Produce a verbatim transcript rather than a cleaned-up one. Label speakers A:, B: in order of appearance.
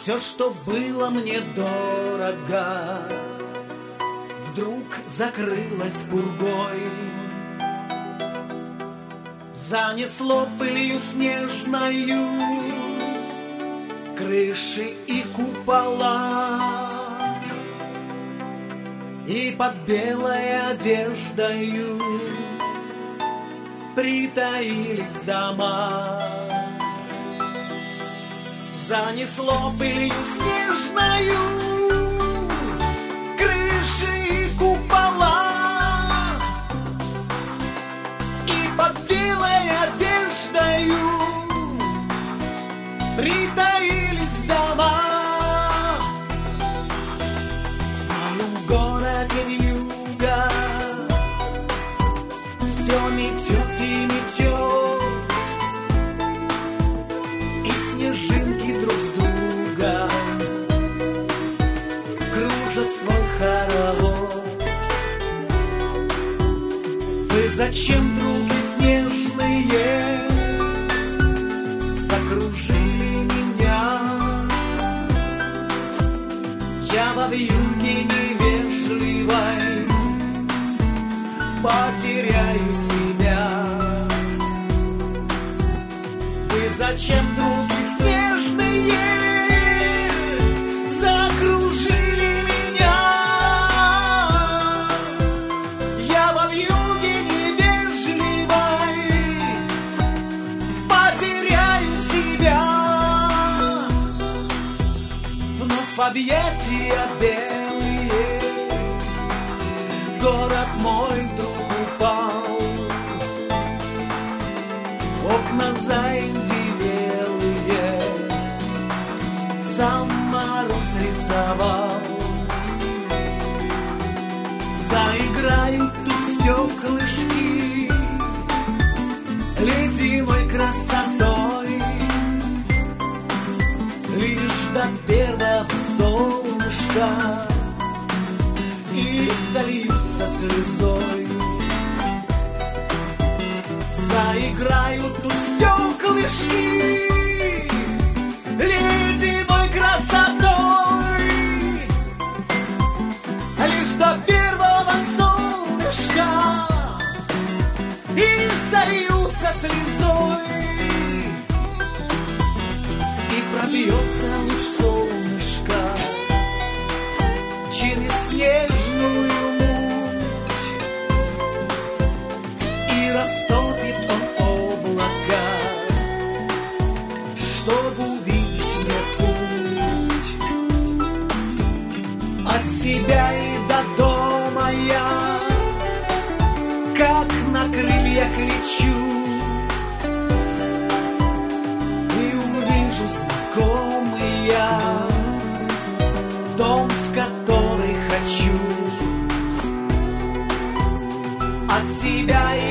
A: Все, что было мне дорого, вдруг закрылось пургой. Занесло пылью снежною крыши и купола, и под белой одеждою притаились дома. Занесло пылью снежною крыши и купола, и под белой одеждою притаились дома. В моем городе вьюга все метет и метет, и снежинки друг с друга кружат свой хоровод. Вы зачем, други снежные, закружили меня? Я во вьюге невежливой потеряю себя. Вы зачем, други снежные, закружили меня? Я во вьюге невежливой потеряю себя. Вновь в объятия белые город мой вдруг упал. Окна заиндевелые сам мороз рисовал. Заиграют тут стеклышки ледяной красотой, лишь до первого солнышка и сольются слезой. Заиграют тут стеклышки ледяной красотой, лишь до первого солнышка и сольются слезой. И пробьется луч солнышка через снежную муть, и растопит он облака, чтобы увидеть мне путь. От себя и до дома я, как на крыльях лечу, и увижу знакомый я дом, в который хочу. От себя и